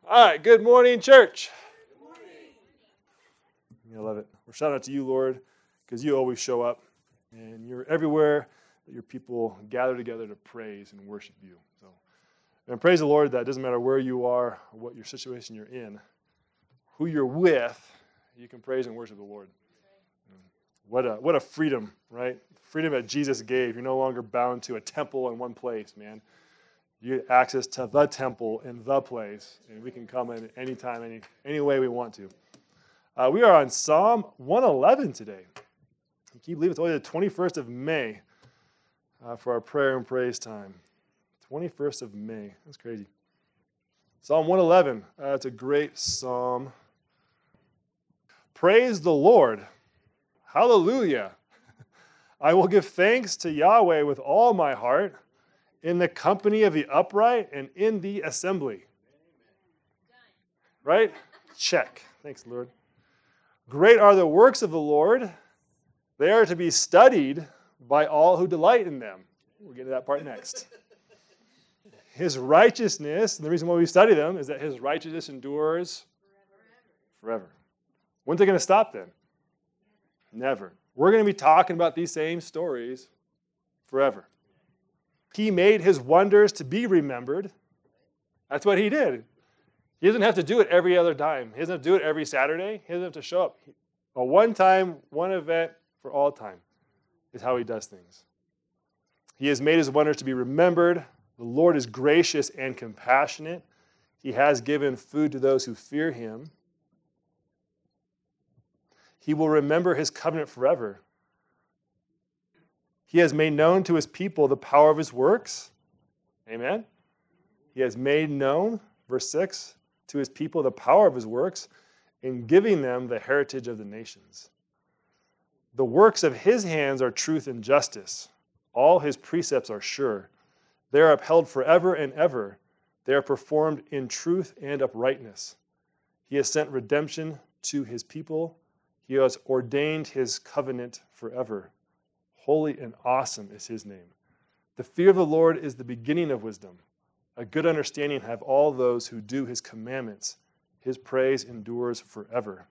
All right, good morning, church. Good morning. I love it. We're shouting out to you, Lord, because you always show up, and you're everywhere that your people gather together to praise and worship you. So, and praise the Lord that it doesn't matter where you are or what your situation you're in, who you're with, you can praise and worship the Lord. What a freedom, right? Freedom that Jesus gave. You're no longer bound to a temple in one place, man. You get access to the temple in the place, and we can come in anytime, any way we want to. We are on Psalm 111 today. I keep believing it's only the 21st of May for our prayer and praise time. 21st of May. That's crazy. Psalm 111. It's a great psalm. Praise the Lord. Hallelujah. I will give thanks to Yahweh with all my heart, in the company of the upright and in the assembly. Right? Check. Thanks, Lord. Great are the works of the Lord. They are to be studied by all who delight in them. We'll get to that part next. His righteousness, and the reason why we study them is that his righteousness endures forever. When's it going to stop then? Never. We're going to be talking about these same stories forever. He made his wonders to be remembered. That's what he did. He doesn't have to do it every other time. He doesn't have to do it every Saturday. He doesn't have to show up. A one-time, one event for all time is how he does things. He has made his wonders to be remembered. The Lord is gracious and compassionate. He has given food to those who fear him. He will remember his covenant forever. He has made known to his people the power of his works. Amen. He has made known, verse 6, to his people the power of his works in giving them the heritage of the nations. The works of his hands are truth and justice. All his precepts are sure. They are upheld forever and ever. They are performed in truth and uprightness. He has sent redemption to his people. He has ordained his covenant forever. Holy and awesome is his name. The fear of the Lord is the beginning of wisdom. A good understanding have all those who do his commandments. His praise endures forever.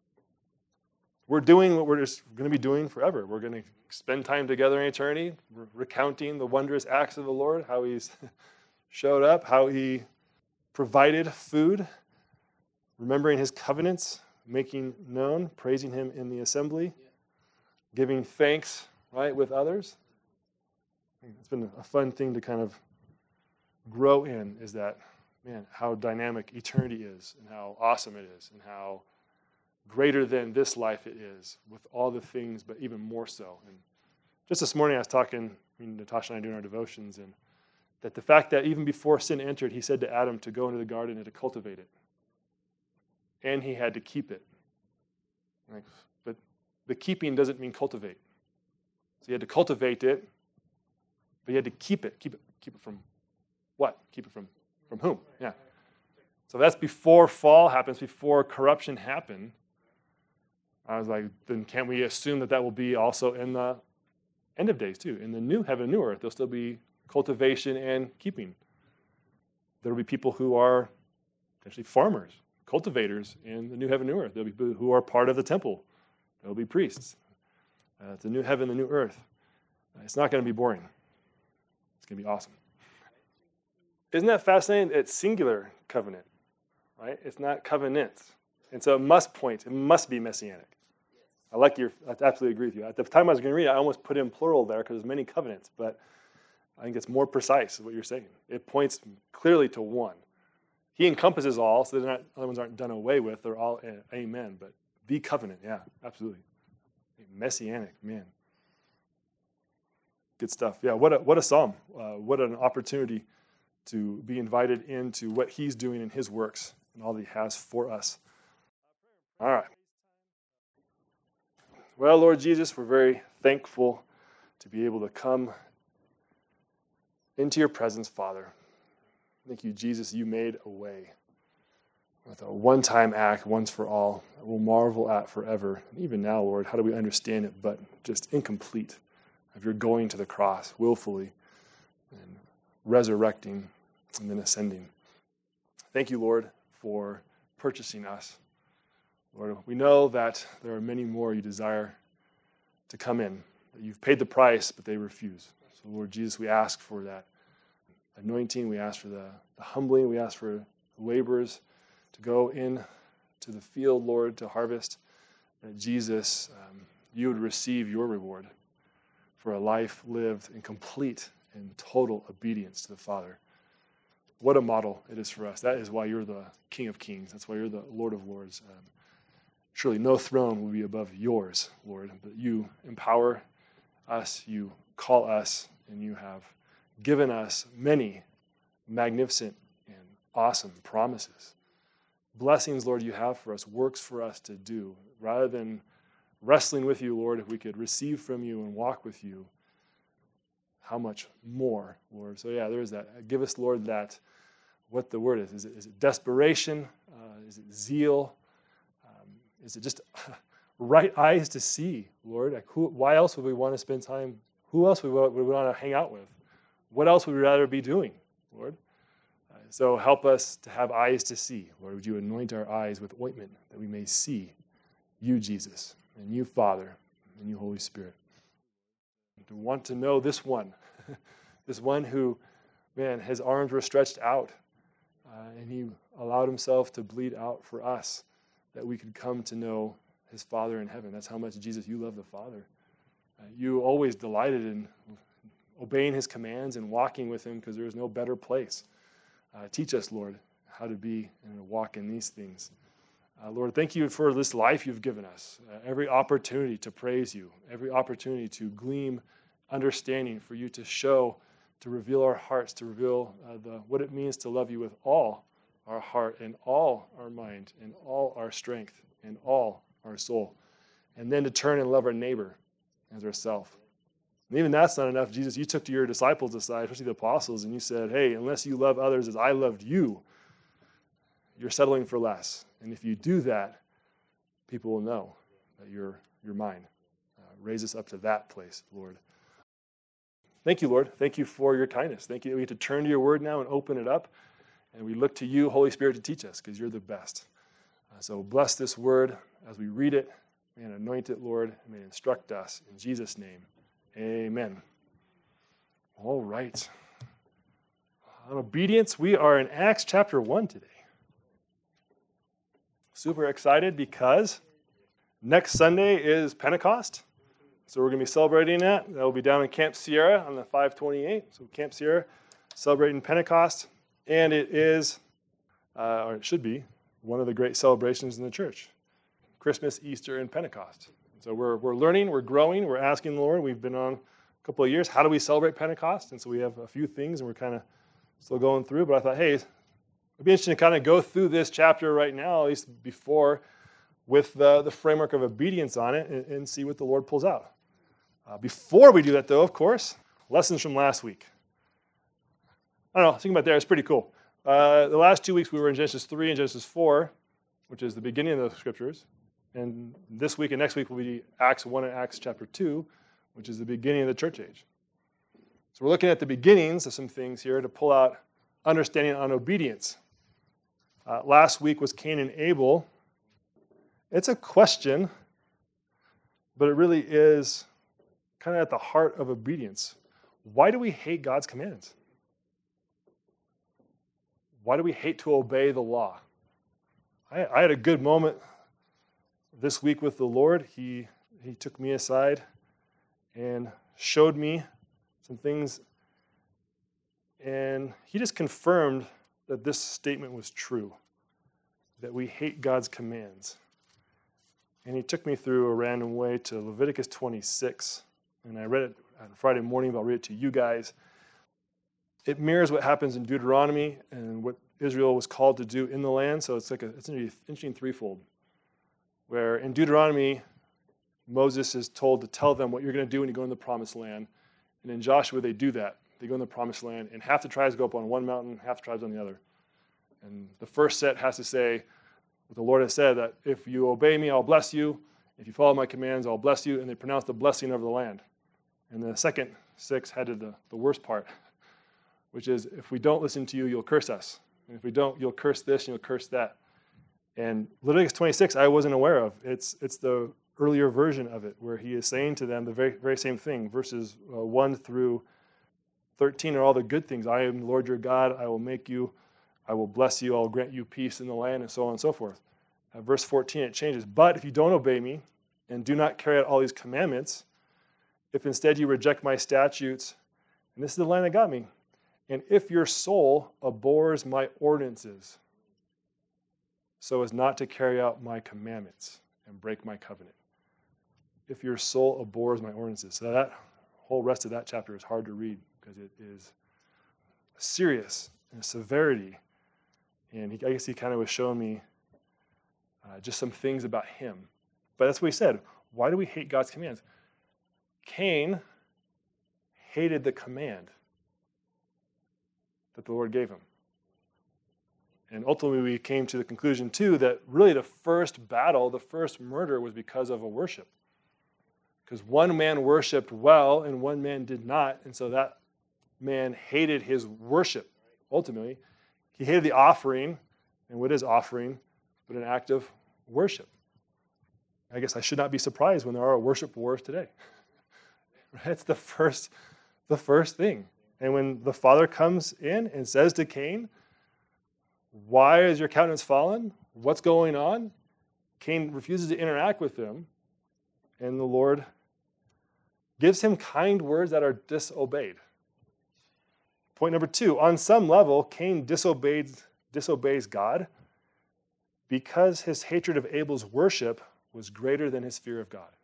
We're doing what we're just going to be doing forever. We're going to spend time together in eternity, recounting the wondrous acts of the Lord, how he's showed up, how he provided food, remembering his covenants, making known, praising him in the assembly, giving thanks, right, with others. It's been a fun thing to kind of grow in, is that, man, how dynamic eternity is and how awesome it is and how greater than this life it is with all the things, but even more so. And just this morning I was talking, Natasha and I doing our devotions, and that the fact that even before sin entered, he said to Adam to go into the garden and to cultivate it. And he had to keep it. But the keeping doesn't mean cultivate. So he had to cultivate it, but he had to keep it. Keep it from what? Keep it from whom? Yeah. So that's before fall happens, before corruption happened. I was like, then can't we assume that will be also in the end of days too? In the new heaven and new earth, there'll still be cultivation and keeping. There will be people who are potentially farmers, cultivators in the new heaven and new earth. There'll be people who are part of the temple. There'll be priests. It's a new heaven, the new earth. It's not going to be boring. It's going to be awesome. Isn't that fascinating? It's singular covenant, right? It's not covenants. And so it must be messianic. I absolutely agree with you. At the time I was going to read it, I almost put in plural there because there's many covenants, but I think it's more precise what you're saying. It points clearly to one. He encompasses all, so other ones aren't done away with. They're all amen, but the covenant, yeah, absolutely. Messianic, man. Good stuff. Yeah, what a psalm. What an opportunity to be invited into what he's doing in his works and all that he has for us. All right. Well, Lord Jesus, we're very thankful to be able to come into your presence, Father. Thank you, Jesus, you made a way with a one-time act, once for all, that we'll marvel at forever. And even now, Lord, how do we understand it but just incomplete of your going to the cross willfully and resurrecting and then ascending. Thank you, Lord, for purchasing us. Lord, we know that there are many more you desire to come in, that you've paid the price, but they refuse. So, Lord Jesus, we ask for that anointing. We ask for the humbling. We ask for laborers to go in to the field, Lord, to harvest. That Jesus, you would receive your reward for a life lived in complete and total obedience to the Father. What a model it is for us. That is why you're the King of Kings. That's why you're the Lord of Lords. Surely no throne will be above yours, Lord, but you empower us, you call us, and you have given us many magnificent and awesome promises. Blessings, Lord, you have for us, works for us to do. Rather than wrestling with you, Lord, if we could receive from you and walk with you, how much more, Lord? So yeah, there is that. Give us, Lord, that, what the word is. Is it desperation? Is it zeal? Is it just right eyes to see, Lord? Like why else would we want to spend time? Who else would we want to hang out with? What else would we rather be doing, Lord? So help us to have eyes to see. Lord, would you anoint our eyes with ointment that we may see you, Jesus, and you, Father, and you, Holy Spirit. To want to know this one who, man, his arms were stretched out, and he allowed himself to bleed out for us, that we could come to know his Father in heaven. That's how much, Jesus, you love the Father. You always delighted in obeying his commands and walking with him, because there is no better place. Teach us, Lord, how to be and walk in these things. Lord, thank you for this life you've given us, every opportunity to praise you, every opportunity to glean understanding, for you to show, to reveal our hearts, to reveal what it means to love you with all our heart and all our mind and all our strength and all our soul, and then to turn and love our neighbor as ourselves. And even that's not enough. Jesus, you took to your disciples aside, especially the apostles, and you said, hey, unless you love others as I loved you, you're settling for less. And if you do that, people will know that you're mine. Raise us up to that place, Lord. Thank you, Lord. Thank you for your kindness. Thank you that we get to turn to your word now and open it up. And we look to you, Holy Spirit, to teach us, because you're the best. So bless this word as we read it. May it anoint it, Lord, and may it instruct us. In Jesus' name, amen. All right. On obedience, we are in Acts chapter 1 today. Super excited because next Sunday is Pentecost. So we're going to be celebrating that. That will be down in Camp Sierra on the 528. So Camp Sierra, celebrating Pentecost. And it is, or it should be, one of the great celebrations in the church. Christmas, Easter, and Pentecost. So we're learning, we're growing, we're asking the Lord. We've been on a couple of years. How do we celebrate Pentecost? And so we have a few things, and we're kind of still going through. But I thought, hey, it'd be interesting to kind of go through this chapter right now, at least before, with the framework of obedience on it, and see what the Lord pulls out. Before we do that, though, of course, lessons from last week. I don't know, thinking about there, it's pretty cool. The last 2 weeks we were in Genesis 3 and Genesis 4, which is the beginning of the scriptures. And this week and next week will be Acts 1 and Acts chapter 2, which is the beginning of the church age. So we're looking at the beginnings of some things here to pull out understanding on obedience. Last week was Cain and Abel. It's a question, but it really is kind of at the heart of obedience. Why do we hate God's commands? Why do we hate to obey the law? I had a good moment this week with the Lord. He took me aside and showed me some things, and he just confirmed that this statement was true, that we hate God's commands. And he took me through a random way to Leviticus 26, and I read it on Friday morning, but I'll read it to you guys. It mirrors what happens in Deuteronomy and what Israel was called to do in the land, so it's an interesting threefold, where in Deuteronomy, Moses is told to tell them what you're going to do when you go in the promised land, and in Joshua they do that. They go in the promised land, and half the tribes go up on one mountain, half the tribes on the other. And the first set has to say what the Lord has said, that if you obey me, I'll bless you. If you follow my commands, I'll bless you. And they pronounced the blessing over the land. And the second 6 had the worst part, which is, if we don't listen to you, you'll curse us. And if we don't, you'll curse this and you'll curse that. And Leviticus 26, I wasn't aware of. It's the earlier version of it, where he is saying to them the very, very same thing. Verses 1 through 13 are all the good things. I am the Lord your God. I will make you. I will bless you. I will grant you peace in the land, and so on and so forth. Verse 14, it changes. But if you don't obey me and do not carry out all these commandments, if instead you reject my statutes, and this is the line that got me, and if your soul abhors my ordinances, so as not to carry out my commandments and break my covenant. If your soul abhors my ordinances. So that whole rest of that chapter is hard to read because it is serious and severity. And I guess he kind of was showing me just some things about him. But that's what he said. Why do we hate God's commands? Cain hated the command that the Lord gave him. And ultimately we came to the conclusion too that really the first battle, the first murder was because of a worship. Because one man worshiped well and one man did not. And so that man hated his worship, ultimately. He hated the offering, and what is offering, but an act of worship. I guess I should not be surprised when there are worship wars today. It's the first thing. And when the father comes in and says to Cain, why is your countenance fallen? What's going on? Cain refuses to interact with him, and the Lord gives him kind words that are disobeyed. Point number 2, on some level, Cain disobeys God because his hatred of Abel's worship was greater than his fear of God.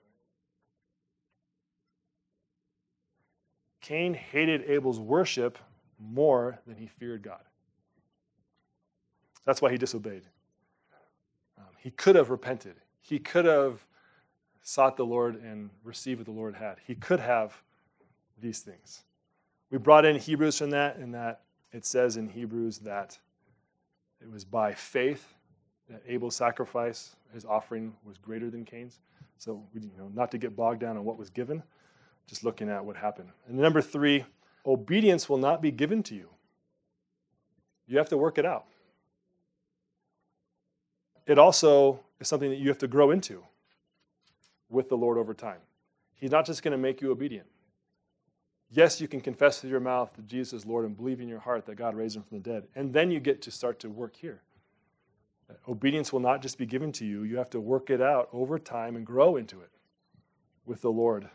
Cain hated Abel's worship more than he feared God. That's why he disobeyed. He could have repented. He could have sought the Lord and received what the Lord had. He could have these things. We brought in Hebrews from that, and that it says in Hebrews that it was by faith that Abel's sacrifice, his offering, was greater than Cain's. So, not to get bogged down on what was given, just looking at what happened. And number 3, obedience will not be given to you. You have to work it out. It also is something that you have to grow into with the Lord over time. He's not just going to make you obedient. Yes, you can confess with your mouth that Jesus is Lord and believe in your heart that God raised him from the dead. And then you get to start to work here. Obedience will not just be given to you. You have to work it out over time and grow into it with the Lord.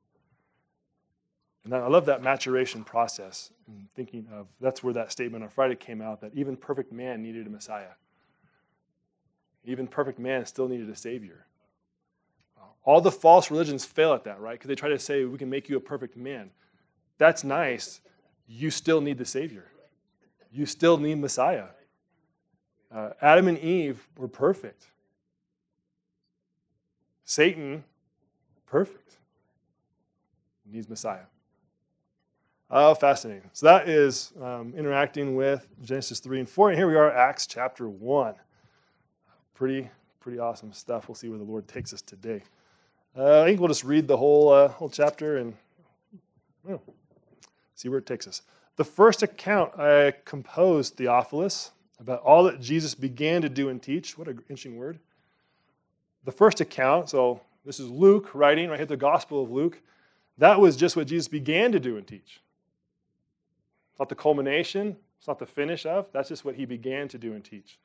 And I love that maturation process. And thinking of, that's where that statement on Friday came out, that even perfect man needed a Messiah. Even perfect man still needed a Savior. All the false religions fail at that, right? Because they try to say, we can make you a perfect man. That's nice. You still need the Savior. You still need Messiah. Adam and Eve were perfect. Satan, perfect. He needs Messiah. Oh, fascinating. So that is interacting with Genesis 3 and 4. And here we are, Acts chapter 1. Pretty awesome stuff. We'll see where the Lord takes us today. I think we'll just read the whole chapter and see where it takes us. The first account I composed, Theophilus, about all that Jesus began to do and teach. What an interesting word. The first account, so this is Luke writing, right here, the Gospel of Luke. That was just what Jesus began to do and teach. It's not the culmination. It's not the finish of. That's just what he began to do and teach.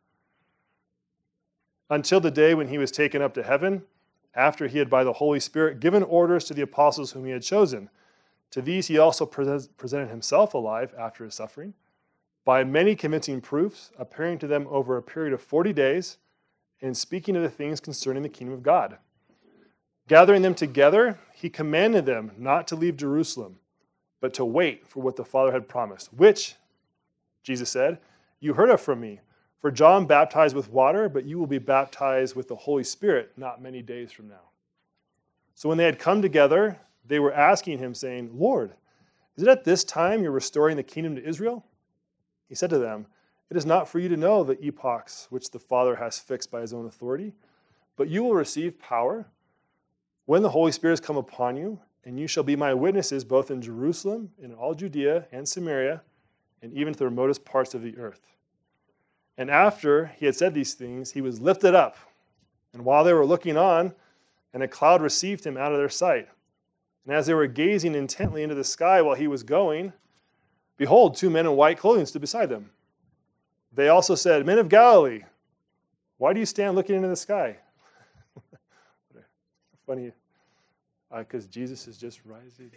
Until the day when he was taken up to heaven, after he had by the Holy Spirit given orders to the apostles whom he had chosen. To these he also presented himself alive after his suffering, by many convincing proofs, appearing to them over a period of 40 days, and speaking of the things concerning the kingdom of God. Gathering them together, he commanded them not to leave Jerusalem, but to wait for what the Father had promised, which, Jesus said, you heard of from me. For John baptized with water, but you will be baptized with the Holy Spirit not many days from now. So when they had come together, they were asking him, saying, Lord, is it at this time you're restoring the kingdom to Israel? He said to them, it is not for you to know the epochs which the Father has fixed by his own authority, but you will receive power when the Holy Spirit has come upon you, and you shall be my witnesses both in Jerusalem, in all Judea and Samaria, and even to the remotest parts of the earth. And after he had said these things, he was lifted up. And while they were looking on, and a cloud received him out of their sight. And as they were gazing intently into the sky while he was going, behold, 2 men in white clothing stood beside them. They also said, Men of Galilee, why do you stand looking into the sky? Funny, because Jesus is just rising.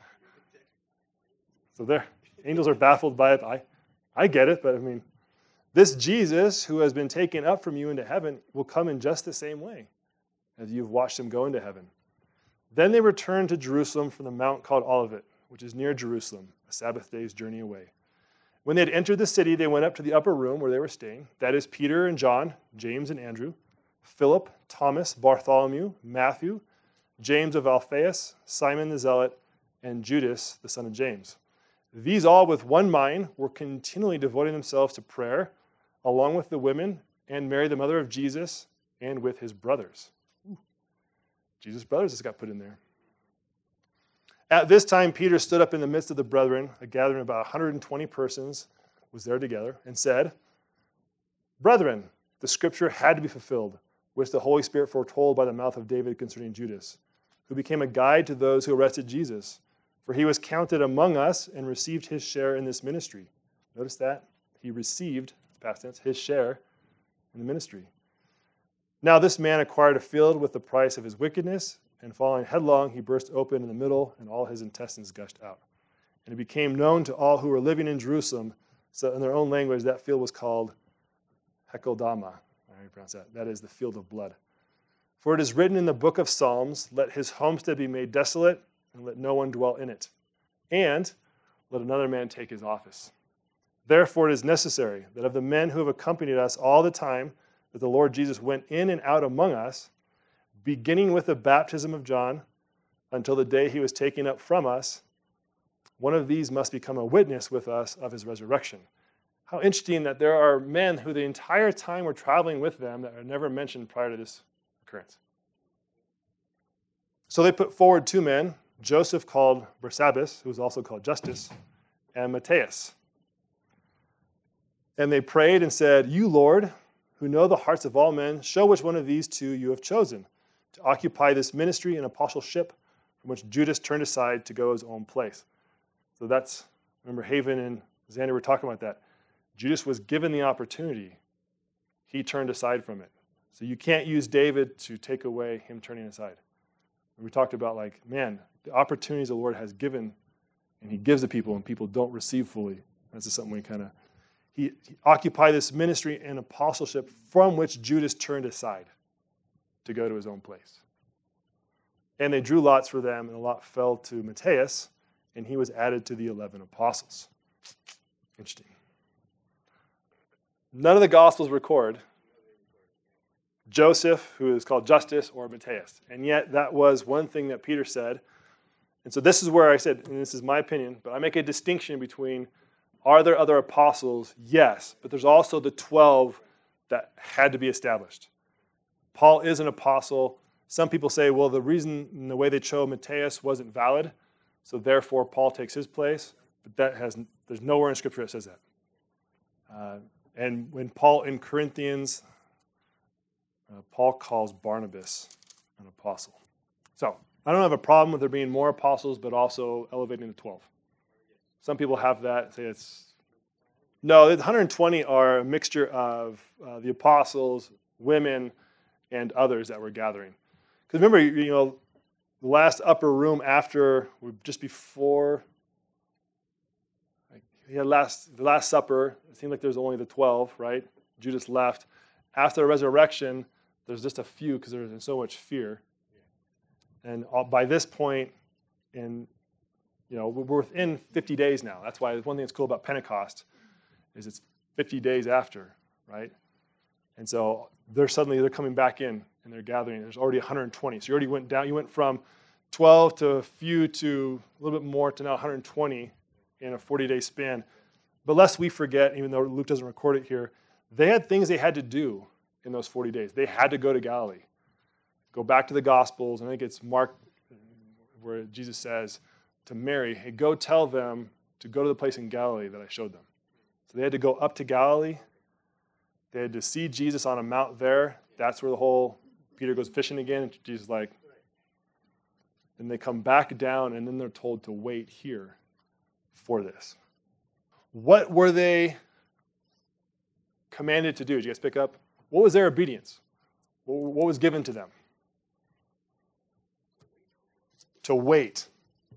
So there, angels are baffled by it. I get it, but I mean, this Jesus who has been taken up from you into heaven will come in just the same way as you've watched him go into heaven. Then they returned to Jerusalem from the mount called Olivet, which is near Jerusalem, a Sabbath day's journey away. When they had entered the city, they went up to the upper room where they were staying. That is Peter and John, James and Andrew, Philip, Thomas, Bartholomew, Matthew, James of Alphaeus, Simon the Zealot, and Judas, the son of James. These all with one mind were continually devoting themselves to prayer, along with the women and Mary, the mother of Jesus, and with his brothers. Jesus' brothers just got put in there. At this time, Peter stood up in the midst of the brethren, a gathering of about 120 persons was there together, and said, Brethren, the scripture had to be fulfilled, which the Holy Spirit foretold by the mouth of David concerning Judas, who became a guide to those who arrested Jesus. For he was counted among us and received his share in this ministry. Notice that? He received, past tense, his share in the ministry. Now this man acquired a field with the price of his wickedness, and falling headlong, he burst open in the middle, and all his intestines gushed out. And it became known to all who were living in Jerusalem, so in their own language that field was called Hekeldama. How do you pronounce that? That is the field of blood. For it is written in the book of Psalms, Let his homestead be made desolate, and let no one dwell in it. And let another man take his office. Therefore it is necessary that of the men who have accompanied us all the time that the Lord Jesus went in and out among us, beginning with the baptism of John until the day he was taken up from us, one of these must become a witness with us of his resurrection. How interesting that there are men who the entire time were traveling with them that are never mentioned prior to this occurrence. So they put forward 2 men, Joseph called Barsabbas, who was also called Justus, and Matthias. And they prayed and said, You, Lord, who know the hearts of all men, show which one of these 2 you have chosen to occupy this ministry and apostleship from which Judas turned aside to go his own place. So that's, remember Haven and Xander were talking about that. Judas was given the opportunity. He turned aside from it. So you can't use David to take away him turning aside. And we talked about the opportunities the Lord has given, and he gives to people, and people don't receive fully. That's just something we kind of, he occupied this ministry and apostleship from which Judas turned aside to go to his own place. And they drew lots for them, and the lot fell to Matthias, and he was added to the 11 apostles. Interesting. None of the Gospels record Joseph, who is called Justus, or Matthias. And yet that was one thing that Peter said. And so this is where I said, and this is my opinion, but I make a distinction between, are there other apostles? Yes, but there's also the 12 that had to be established. Paul is an apostle. Some people say, well, the reason and the way they chose Matthias wasn't valid, so therefore Paul takes his place. But there's nowhere in Scripture that says that. And when Paul in Corinthians, Paul calls Barnabas an apostle. So I don't have a problem with there being more apostles, but also elevating the 12. Some people have that, say no, the 120 are a mixture of the apostles, women, and others that were gathering. Because remember, the last upper room just before the Last Supper, it seemed like there's only the 12, right? Judas left. After the resurrection, there's just a few because there's so much fear. And by this point, we're within 50 days now. That's why one thing that's cool about Pentecost is it's 50 days after, right? And so they're coming back in and they're gathering. There's already 120. So you already went down. You went from 12 to a few to a little bit more to now 120 in a 40-day span. But lest we forget, even though Luke doesn't record it here, they had things they had to do in those 40 days. They had to go to Galilee. Go back to the Gospels, and I think it's Mark where Jesus says to Mary, hey, go tell them to go to the place in Galilee that I showed them. So they had to go up to Galilee, They had to see Jesus on a mount there. That's where the whole Peter goes fishing again. And Jesus is like, and they come back down, and then they're told to wait here for this. What were they commanded to do? Did you guys pick up? What was their obedience? What was given to them? To wait.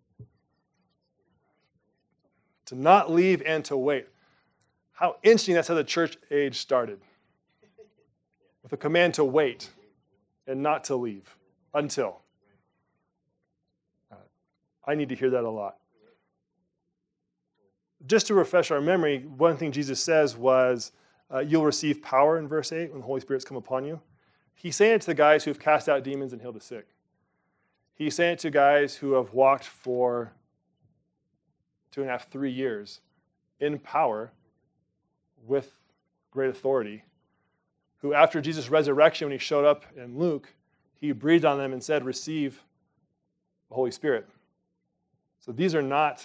To not leave and to wait. How interesting that's how the church age started. With a command to wait and not to leave until. I need to hear that a lot. Just to refresh our memory, one thing Jesus says was, you'll receive power in verse 8 when the Holy Spirit's come upon you. He's saying it to the guys who have cast out demons and healed the sick. He's saying it to guys who have walked for 2.5, 3 years in power with great authority, who after Jesus' resurrection, when he showed up in Luke, he breathed on them and said, receive the Holy Spirit. So these are not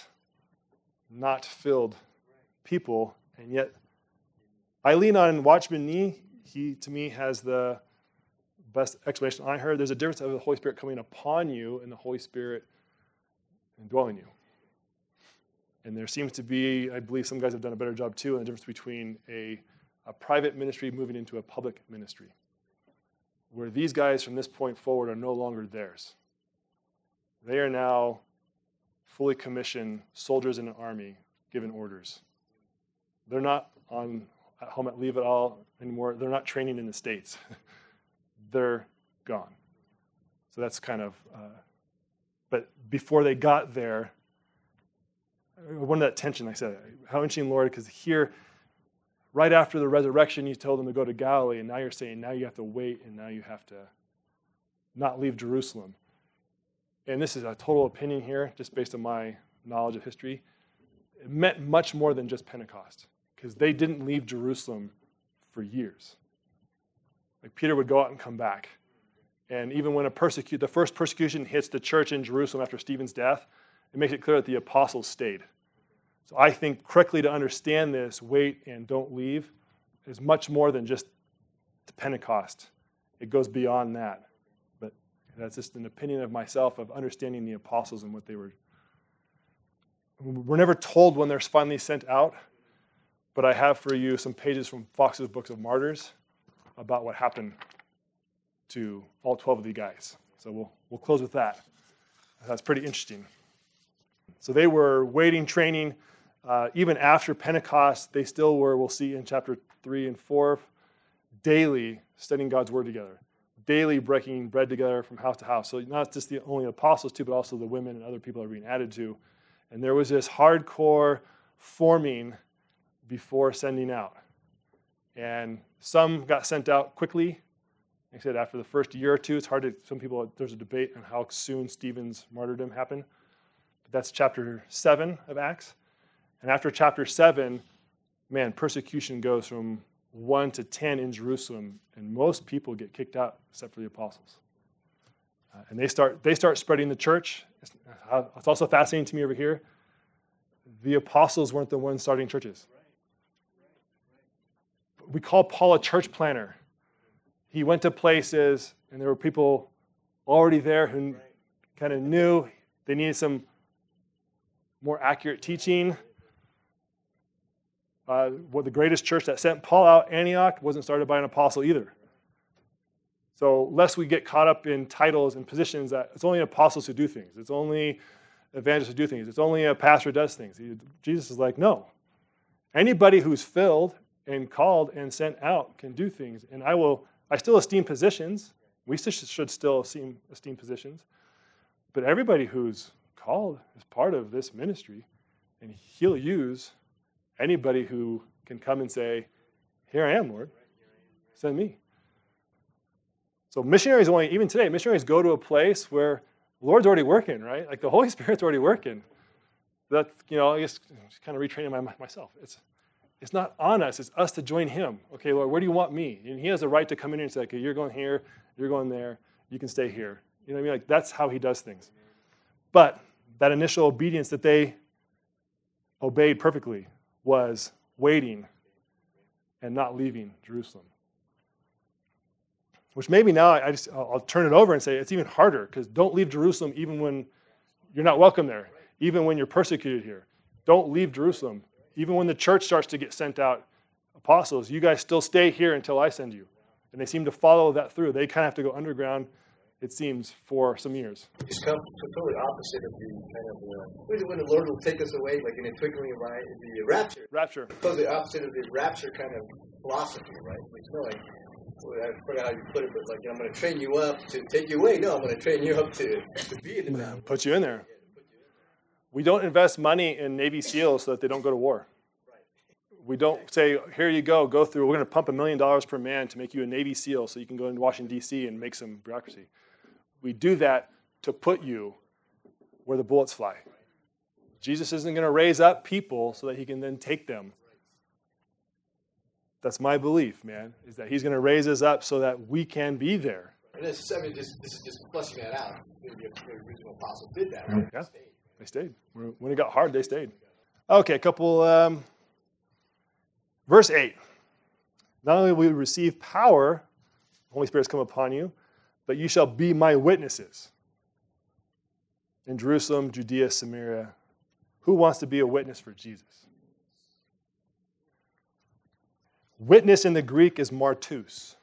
filled people, and yet I lean on Watchman Nee. He, to me, has the best explanation I heard. There's a difference of the Holy Spirit coming upon you and the Holy Spirit indwelling you. And there seems to be, I believe some guys have done a better job too, in the difference between a private ministry moving into a public ministry, where these guys from this point forward are no longer theirs. They are now fully commissioned soldiers in an army given orders. They're not at home at leave at all anymore. They're not training in the States. They're gone. So that's kind of, but before they got there, one of that tension, I said, how interesting, Lord, because here, right after the resurrection, you told them to go to Galilee, and now you're saying, now you have to wait, and now you have to not leave Jerusalem. And this is a total opinion here, just based on my knowledge of history. It meant much more than just Pentecost, because they didn't leave Jerusalem for years. Like Peter would go out and come back. And even when the first persecution hits the church in Jerusalem after Stephen's death, it makes it clear that the apostles stayed. So I think correctly to understand this, wait and don't leave, is much more than just the Pentecost. It goes beyond that. But that's just an opinion of myself of understanding the apostles and what they were. We're never told when they're finally sent out, but I have for you some pages from Fox's Books of Martyrs about what happened to all 12 of the guys. So we'll close with that. That's pretty interesting. So they were waiting, training. Even after Pentecost, they still were, we'll see in chapter 3 and 4, daily studying God's word together, daily breaking bread together from house to house. So not just the only apostles too, but also the women and other people are being added to. And there was this hardcore forming before sending out. And some got sent out quickly. Like I said, after the first year or two, it's hard to, there's a debate on how soon Stephen's martyrdom happened. But that's chapter 7 of Acts. And after chapter 7, man, persecution goes from 1 to 10 in Jerusalem, and most people get kicked out except for the apostles. And they start spreading the church. It's also fascinating to me over here. The apostles weren't the ones starting churches. We call Paul a church planner. He went to places, and there were people already there who kind of knew they needed some more accurate teaching. The greatest church that sent Paul out, Antioch, wasn't started by an apostle either. So lest we get caught up in titles and positions that it's only apostles who do things. It's only evangelists who do things. It's only a pastor who does things. Jesus is like, no. Anybody who's filled and called and sent out can do things. And I still esteem positions. We should still esteem positions. But everybody who's called is part of this ministry. And he'll use anybody who can come and say, here I am, Lord. Send me. So missionaries even today, missionaries go to a place where the Lord's already working, right? Like the Holy Spirit's already working. That's, I guess kind of retraining myself. It's not on us, it's us to join him. Okay, Lord, where do you want me? And he has the right to come in here and say, okay, you're going here, you're going there, you can stay here. You know what I mean? Like that's how he does things. But that initial obedience that they obeyed perfectly was waiting and not leaving Jerusalem. Which maybe now I'll turn it over and say it's even harder, because don't leave Jerusalem even when you're not welcome there, even when you're persecuted here. Don't leave Jerusalem. Even when the church starts to get sent out apostles, you guys still stay here until I send you. And they seem to follow that through. They kind of have to go underground, it seems, for some years. It's totally opposite of the kind of when the Lord will take us away, like in a twinkling of an eye, the rapture. Rapture. Totally opposite of the rapture kind of philosophy, right? Like, I forgot how you put it, but like, I'm going to train you up to take you away. No, I'm going to train you up to be in the mountain. Put you in there. We don't invest money in Navy SEALs so that they don't go to war. We don't say, here you go through. We're going to pump $1 million per man to make you a Navy SEAL so you can go into Washington, D.C. and make some bureaucracy. We do that to put you where the bullets fly. Jesus isn't going to raise up people so that he can then take them. That's my belief, man, is that he's going to raise us up so that we can be there. And this is just fleshing that out. The original apostles did that, right? Yeah, they stayed. When it got hard, they stayed. Okay, a couple... Verse 8, not only will you receive power, the Holy Spirit has come upon you, but you shall be my witnesses in Jerusalem, Judea, Samaria. Who wants to be a witness for Jesus? Witness in the Greek is martus.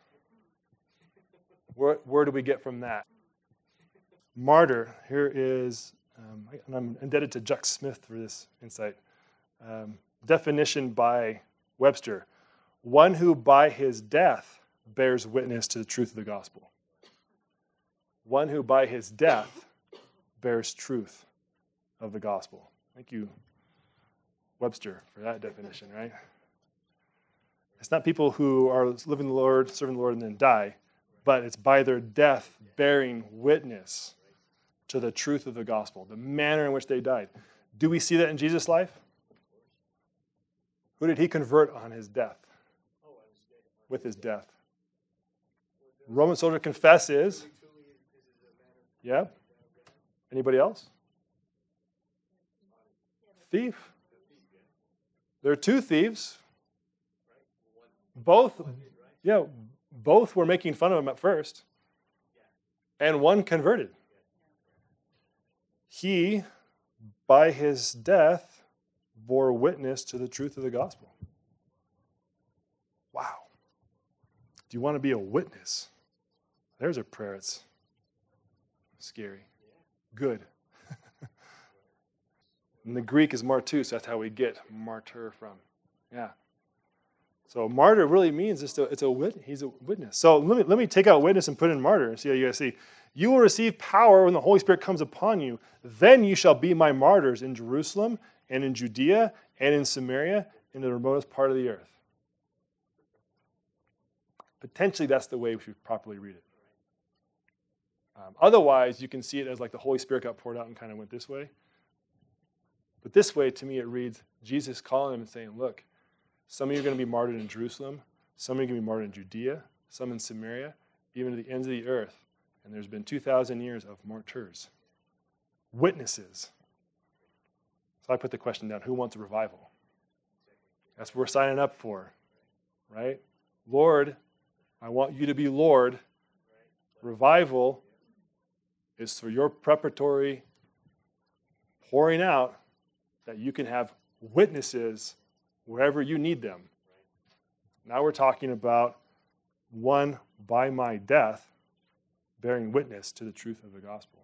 Where do we get from that? Martyr, here is, and I'm indebted to Chuck Smith for this insight, definition by Webster, one who by his death bears witness to the truth of the gospel. One who by his death bears truth of the gospel. Thank you, Webster, for that definition, right? It's not people who are living the Lord, serving the Lord, and then die, but it's by their death bearing witness to the truth of the gospel, the manner in which they died. Do we see that in Jesus' life? Who did he convert on his death? With his death. Roman soldier confesses. Yeah. Anybody else? Thief. There are two thieves. Both were making fun of him at first. And one converted. He, by his death, bore witness to the truth of the gospel. Wow. Do you want to be a witness? There's a prayer. It's scary. Good. And the Greek is martus. That's how we get martyr from. Yeah. So martyr really means he's a witness. So let me take out witness and put in martyr and see how you guys see. You will receive power when the Holy Spirit comes upon you. Then you shall be my martyrs in Jerusalem and in Judea and in Samaria and the remotest part of the earth. Potentially that's the way we should properly read it. Otherwise, you can see it as like the Holy Spirit got poured out and kind of went this way. But this way, to me, it reads Jesus calling them and saying, look, some of you are going to be martyred in Jerusalem, some of you are going to be martyred in Judea, some in Samaria, even to the ends of the earth. And there's been 2,000 years of martyrs, witnesses. So I put the question down, who wants a revival? That's what we're signing up for, right? Lord, I want you to be Lord. Revival is for your preparatory pouring out that you can have witnesses wherever you need them. Now we're talking about one by my death bearing witness to the truth of the gospel.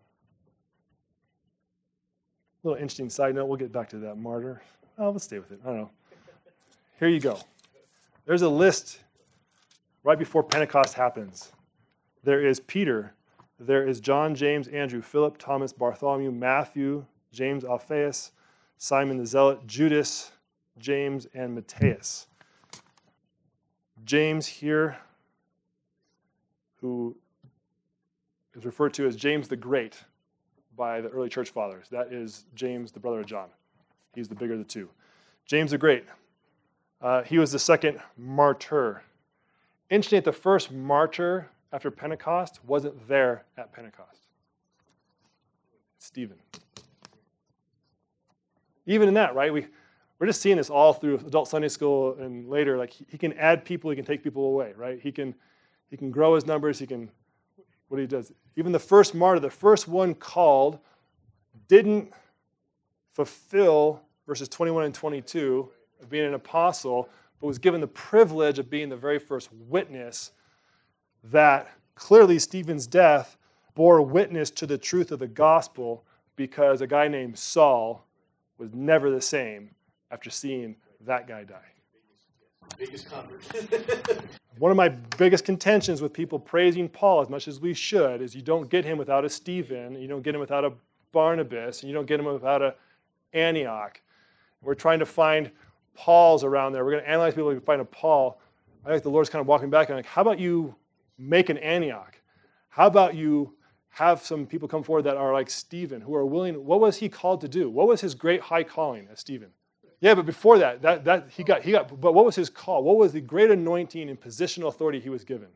A little interesting side note. We'll get back to that martyr. Oh, let's stay with it. I don't know. Here you go. There's a list right before Pentecost happens. There is Peter. There is John, James, Andrew, Philip, Thomas, Bartholomew, Matthew, James, Alphaeus, Simon the Zealot, Judas, James, and Matthias. James here, who is referred to as James the Great by the early church fathers. That is James, the brother of John. He's the bigger of the two. James the Great. He was the second martyr. Interesting that the first martyr after Pentecost wasn't there at Pentecost. Stephen. Even in that, right? We're just seeing this all through adult Sunday school and later. Like he can add people, he can take people away, right? He can grow his numbers. He can what he does. Even the first martyr, the first one called, didn't fulfill verses 21 and 22 of being an apostle, but was given the privilege of being the very first witness that clearly Stephen's death bore witness to the truth of the gospel, because a guy named Saul was never the same after seeing that guy die. Biggest convert. One of my biggest contentions with people praising Paul as much as we should is you don't get him without a Stephen, you don't get him without a Barnabas, and you don't get him without a Antioch. We're trying to find Pauls around there. We're going to analyze people to find a Paul. I think the Lord's kind of walking back and like, how about you make an Antioch? How about you have some people come forward that are like Stephen, who are willing? What was he called to do? What was his great high calling as Stephen? Yeah, but before that he got. But what was his call? What was the great anointing and positional authority he was given?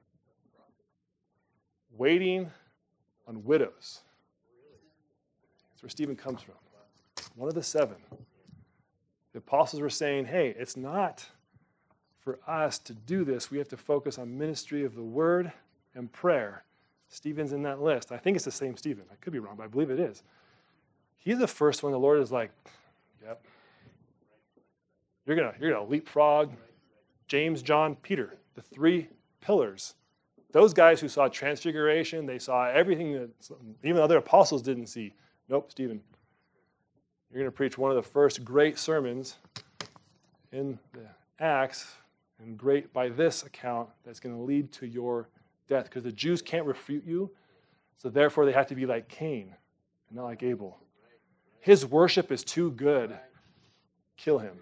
Waiting on widows. That's where Stephen comes from. One of the 7. The apostles were saying, hey, it's not for us to do this. We have to focus on ministry of the word and prayer. Stephen's in that list. I think it's the same Stephen. I could be wrong, but I believe it is. He's the first one the Lord is like, yep. You're gonna leapfrog James, John, Peter, the 3 pillars. Those guys who saw transfiguration, they saw everything that even other apostles didn't see. Nope, Stephen. You're going to preach one of the first great sermons in the Acts, and great by this account, that's going to lead to your death, because the Jews can't refute you, so therefore they have to be like Cain and not like Abel. His worship is too good. Kill him.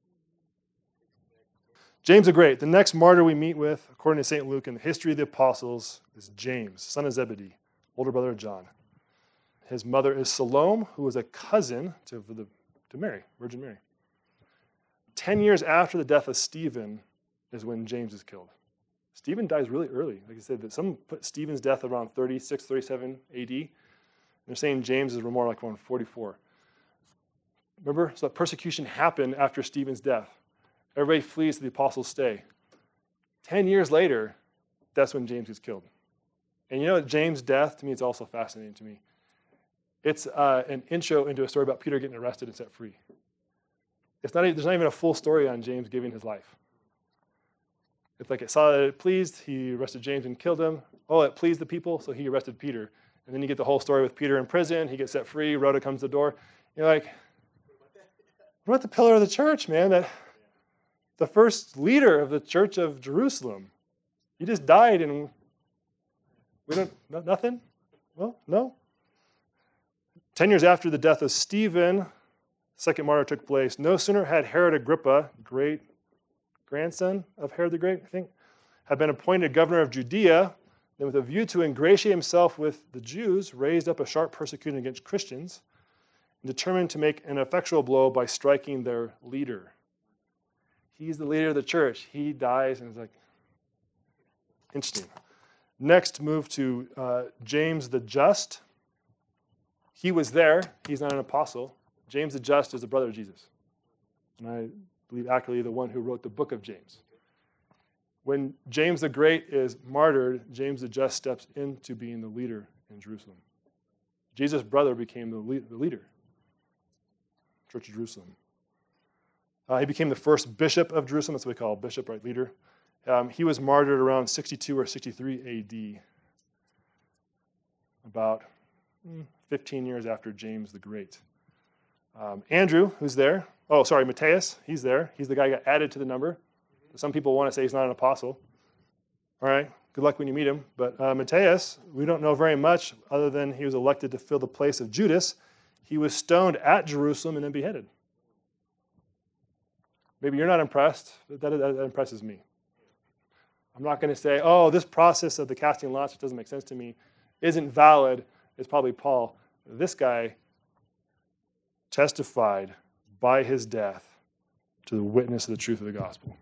James the Great. The next martyr we meet with, according to St. Luke, in the history of the apostles, is James, son of Zebedee, older brother of John. His mother is Salome, who was a cousin to Mary, Virgin Mary. 10 years after the death of Stephen is when James is killed. Stephen dies really early. Like I said, that some put Stephen's death around 36, 37 AD. They're saying James is more like around 44. Remember? So that persecution happened after Stephen's death. Everybody flees to the apostles' stay. 10 years later, that's when James gets killed. And you know, James' death, to me, it's also fascinating to me. It's an intro into a story about Peter getting arrested and set free. There's not even a full story on James giving his life. It's like it saw that it pleased, he arrested James and killed him. Oh, it pleased the people, so he arrested Peter. And then you get the whole story with Peter in prison, he gets set free, Rhoda comes to the door. You're like, what about the pillar of the church, man? That the first leader of the church of Jerusalem. He just died and we don't, nothing? Well, no. 10 years after the death of Stephen, second martyr took place. No sooner had Herod Agrippa, great grandson of Herod the Great, I think, had been appointed governor of Judea, then with a view to ingratiate himself with the Jews, raised up a sharp persecution against Christians, and determined to make an effectual blow by striking their leader. He's the leader of the church. He dies, and it's like, interesting. Next, move to James the Just. He was there. He's not an apostle. James the Just is the brother of Jesus. And I believe accurately the one who wrote the book of James. When James the Great is martyred, James the Just steps into being the leader in Jerusalem. Jesus' brother became the leader, Church of Jerusalem. He became the first bishop of Jerusalem. That's what we call a bishop, right? Leader. He was martyred around 62 or 63 AD, about 15 years after James the Great. Andrew, who's there? Oh, sorry, Matthias, he's there. He's the guy who got added to the number. Some people want to say he's not an apostle. All right, good luck when you meet him. But Matthias, we don't know very much other than he was elected to fill the place of Judas. He was stoned at Jerusalem and then beheaded. Maybe you're not impressed, but that impresses me. I'm not going to say, oh, this process of the casting lots, which doesn't make sense to me, isn't valid. It's probably Paul. This guy testified by his death to the witness of the truth of the gospel.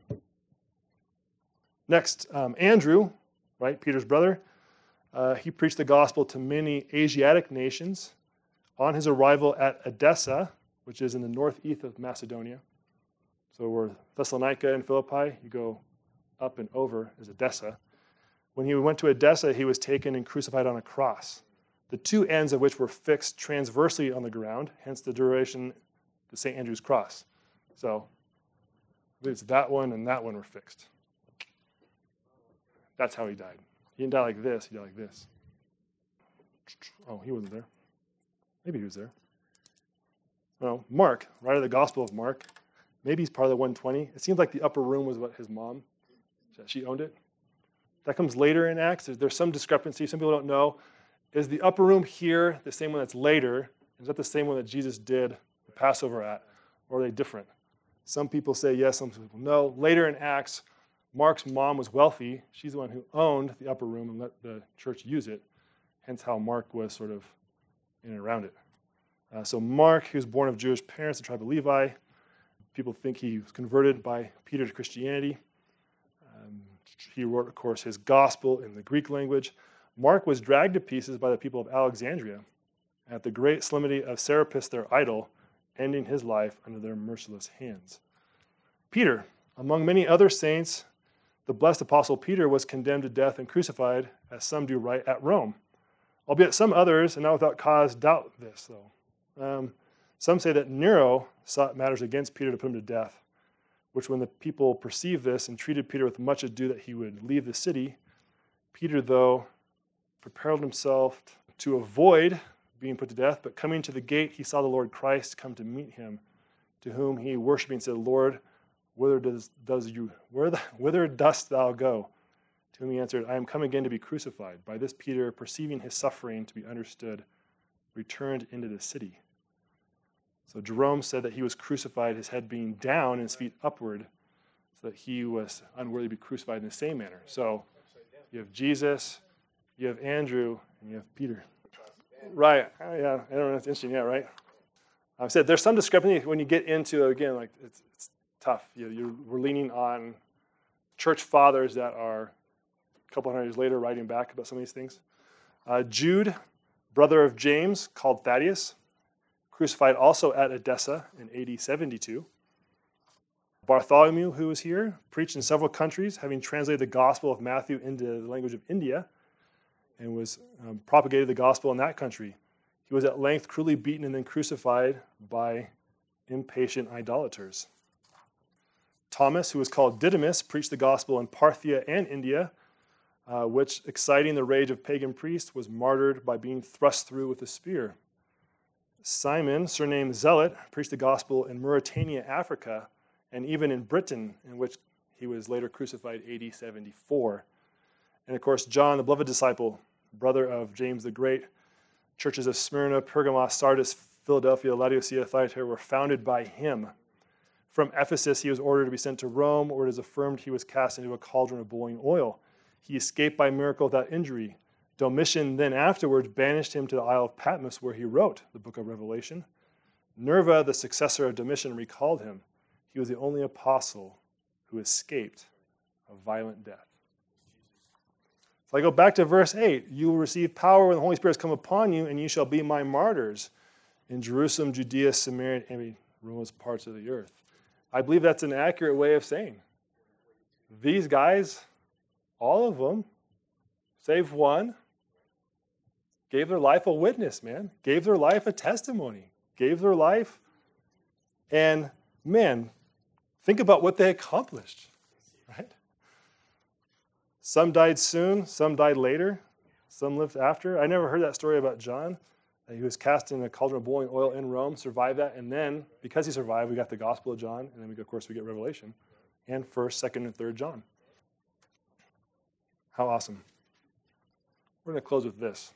Next, Andrew, right, Peter's brother, he preached the gospel to many Asiatic nations. On his arrival at Edessa, which is in the northeast of Macedonia, So where Thessalonica and Philippi, you go up and over is Edessa. When he went to Edessa, he was taken and crucified on a cross, the two ends of which were fixed transversely on the ground, hence the duration, the St. Andrew's cross. So I believe it's that one and that one were fixed. That's how he died. He didn't die like this, he died like this. Oh, he wasn't there. Maybe he was there. Well, Mark, writer of the Gospel of Mark, maybe he's part of the 120. It seems like the upper room was what his mom, she owned it. That comes later in Acts. There's some discrepancy. Some people don't know. Is the upper room here the same one that's later? Is that the same one that Jesus did the Passover at? Or are they different? Some people say yes, some people no. Later in Acts, Mark's mom was wealthy. She's the one who owned the upper room and let the church use it. Hence how Mark was sort of in and around it. So Mark, he was born of Jewish parents, the tribe of Levi. People think he was converted by Peter to Christianity. He wrote, of course, his gospel in the Greek language. Mark was dragged to pieces by the people of Alexandria at the great solemnity of Serapis, their idol, ending his life under their merciless hands. Peter, among many other saints, the blessed apostle Peter was condemned to death and crucified, as some do right at Rome. Albeit some others, and not without cause, doubt this, though. Some say that Nero sought matters against Peter to put him to death, which when the people perceived this and treated Peter with much ado that he would leave the city, Peter, though, prepared himself to avoid being put to death, but coming to the gate, he saw the Lord Christ come to meet him, to whom he worshiping said, Lord, whither dost thou go? To whom he answered, I am come again to be crucified. By this Peter, perceiving his suffering to be understood, returned into the city. So Jerome said that he was crucified, his head being down and his feet upward, so that he was unworthy to be crucified in the same manner. So you have Jesus, you have Andrew, and you have Peter. Right. Yeah, I don't know. That's interesting. Yeah, right. I said there's some discrepancy when you get into, again, like it's tough. We're leaning on church fathers that are a couple hundred years later writing back about some of these things. Jude, brother of James, called Thaddeus, crucified also at Edessa in AD 72. Bartholomew, who was here, preached in several countries, having translated the Gospel of Matthew into the language of India, and was propagated the gospel in that country. He was at length cruelly beaten and then crucified by impatient idolaters. Thomas, who was called Didymus, preached the gospel in Parthia and India, which, exciting the rage of pagan priests, was martyred by being thrust through with a spear. Simon, surnamed Zealot, preached the gospel in Mauritania, Africa, and even in Britain, in which he was later crucified AD 74. And of course, John, the beloved disciple, brother of James the Great, churches of Smyrna, Pergamos, Sardis, Philadelphia, Laodicea, Thyatira were founded by him. From Ephesus, he was ordered to be sent to Rome, where it is affirmed he was cast into a cauldron of boiling oil. He escaped by miracle without injury. Domitian then afterwards banished him to the Isle of Patmos, where he wrote the book of Revelation. Nerva, the successor of Domitian, recalled him. He was the only apostle who escaped a violent death. So I go back to verse 8. You will receive power when the Holy Spirit has come upon you, and you shall be my martyrs in Jerusalem, Judea, Samaria, and the remotest parts of the earth. I believe that's an accurate way of saying these guys, all of them, save one, gave their life a witness, man. Gave their life a testimony. Gave their life. And, man, think about what they accomplished, right? Some died soon, some died later, some lived after. I never heard that story about John. He was cast in a cauldron of boiling oil in Rome, survived that, and then, because he survived, we got the Gospel of John, and then, of course, we get Revelation, and 1st, 2nd, and 3rd John. How awesome. We're going to close with this.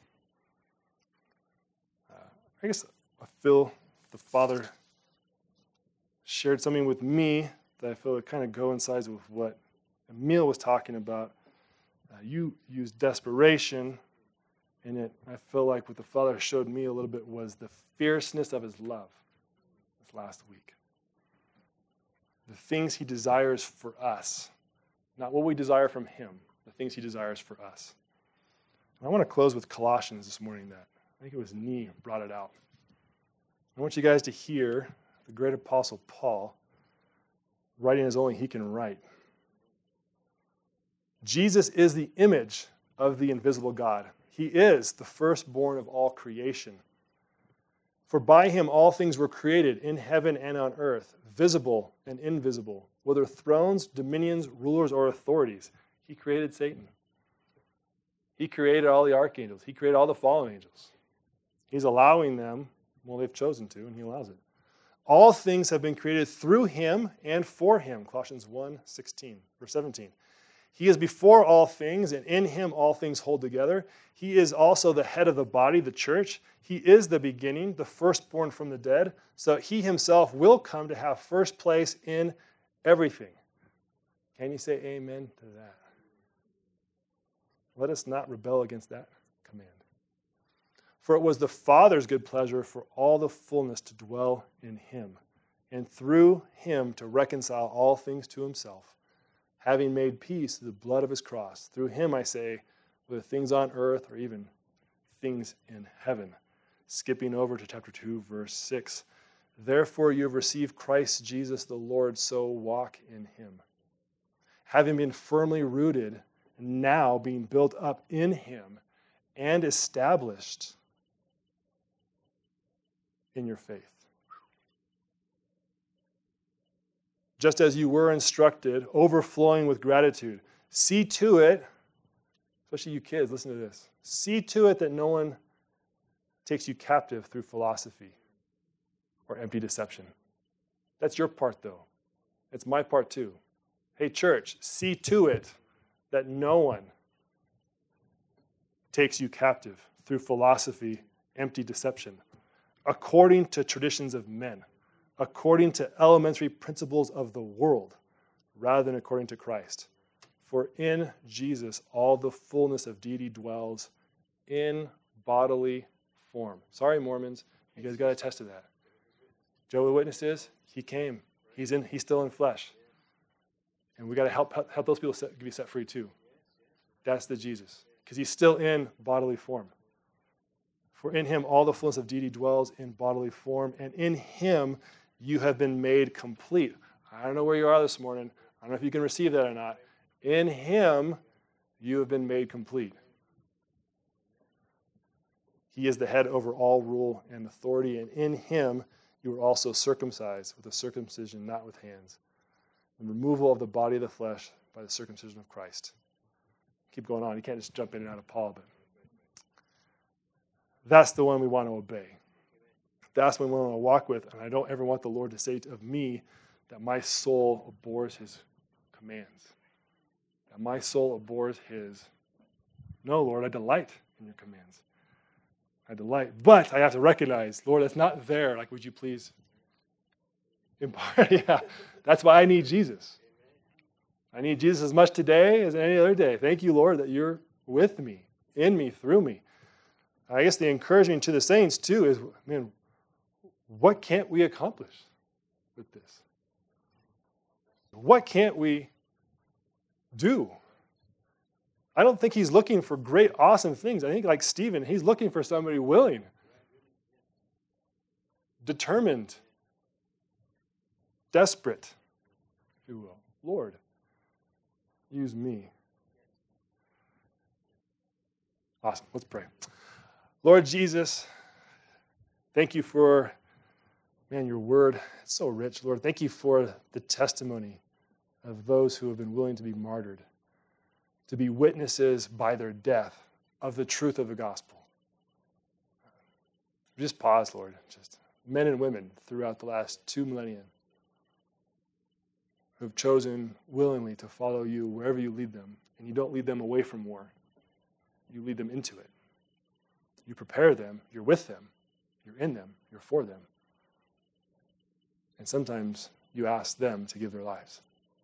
I guess I feel the Father shared something with me that I feel it kind of coincides with what Emil was talking about. You used desperation in it. I feel like what the Father showed me a little bit was the fierceness of his love this last week. The things he desires for us, not what we desire from him, the things he desires for us. And I want to close with Colossians this morning that I think it was Nee brought it out. I want you guys to hear the great apostle Paul writing as only he can write. Jesus is the image of the invisible God. He is the firstborn of all creation. For by him all things were created in heaven and on earth, visible and invisible, whether thrones, dominions, rulers, or authorities. He created Satan. He created all the archangels. He created all the fallen angels. He's allowing them, well, they've chosen to, and he allows it. All things have been created through him and for him, Colossians 1:16, verse 17. He is before all things, and in him all things hold together. He is also the head of the body, the church. He is the beginning, the firstborn from the dead, so that he himself will come to have first place in everything. Can you say amen to that? Let us not rebel against that command. For it was the Father's good pleasure for all the fullness to dwell in him, and through him to reconcile all things to himself, having made peace through the blood of his cross. Through him, I say, whether things on earth or even things in heaven. Skipping over to chapter 2, verse 6. Therefore you have received Christ Jesus the Lord, so walk in him. Having been firmly rooted, now being built up in him and established in your faith. Just as you were instructed, overflowing with gratitude. See to it, especially you kids, listen to this. See to it that no one takes you captive through philosophy or empty deception. That's your part, though. It's my part, too. Hey, church, see to it that no one takes you captive through philosophy, empty deception, according to traditions of men, according to elementary principles of the world, rather than according to Christ. For in Jesus all the fullness of deity dwells in bodily form. Sorry, Mormons, you guys got to attest to that. Jehovah's Witnesses, he came. He's still in flesh. And we got to help those people be set free too. That's the Jesus, because he's still in bodily form. For in him all the fullness of deity dwells in bodily form, and in him you have been made complete. I don't know where you are this morning. I don't know if you can receive that or not. In him you have been made complete. He is the head over all rule and authority, and in him you are also circumcised with a circumcision not with hands, the removal of the body of the flesh by the circumcision of Christ. Keep going on. You can't just jump in and out of Paul, but that's the one we want to obey. That's the one we want to walk with, and I don't ever want the Lord to say of me that my soul abhors his commands, that my soul abhors his. No, Lord, I delight in your commands. I delight, but I have to recognize, Lord, that's not there. Like, would you please impart? Yeah, that's why I need Jesus. I need Jesus as much today as any other day. Thank you, Lord, that you're with me, in me, through me. I guess the encouragement to the saints, too, is, man, what can't we accomplish with this? What can't we do? I don't think he's looking for great, awesome things. I think, like Stephen, he's looking for somebody willing, determined, desperate, if you will. Lord, use me. Awesome. Let's pray. Lord Jesus, thank you for, man, your word. It's so rich, Lord. Thank you for the testimony of those who have been willing to be martyred, to be witnesses by their death of the truth of the gospel. Just pause, Lord. Just men and women throughout the last 2 millennia who have chosen willingly to follow you wherever you lead them. And you don't lead them away from war. You lead them into it. You prepare them. You're with them. You're in them. You're for them. And sometimes you ask them to give their lives.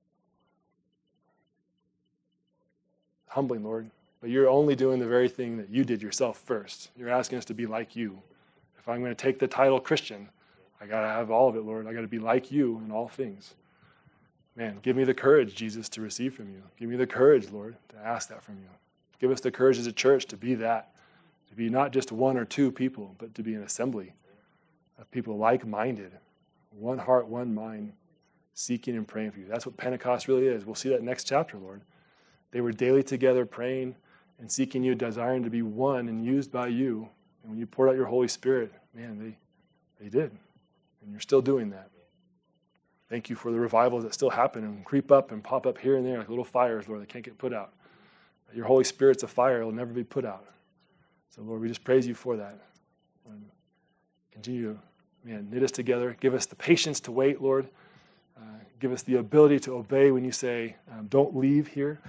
Humbling, Lord, but you're only doing the very thing that you did yourself first. You're asking us to be like you. If I'm going to take the title Christian, I got to have all of it, Lord. I got to be like you in all things. Man, give me the courage, Jesus, to receive from you. Give me the courage, Lord, to ask that from you. Give us the courage as a church to be that, to be not just 1 or 2 people, but to be an assembly of people like-minded, one heart, one mind, seeking and praying for you. That's what Pentecost really is. We'll see that next chapter, Lord. They were daily together praying and seeking you, desiring to be one and used by you. And when you poured out your Holy Spirit, man, they did. And you're still doing that. Thank you for the revivals that still happen and creep up and pop up here and there like little fires, Lord, that can't get put out. Your Holy Spirit's a fire. It will never be put out. So, Lord, we just praise you for that. Continue to, knit us together. Give us the patience to wait, Lord. Give us the ability to obey when you say, don't leave here.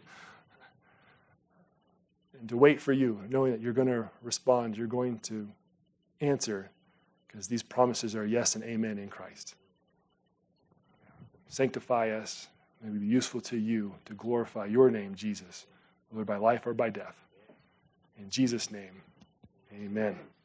And to wait for you, knowing that you're going to respond, you're going to answer, because these promises are yes and amen in Christ. Sanctify us. May we be useful to you to glorify your name, Jesus, whether by life or by death. In Jesus' name, amen.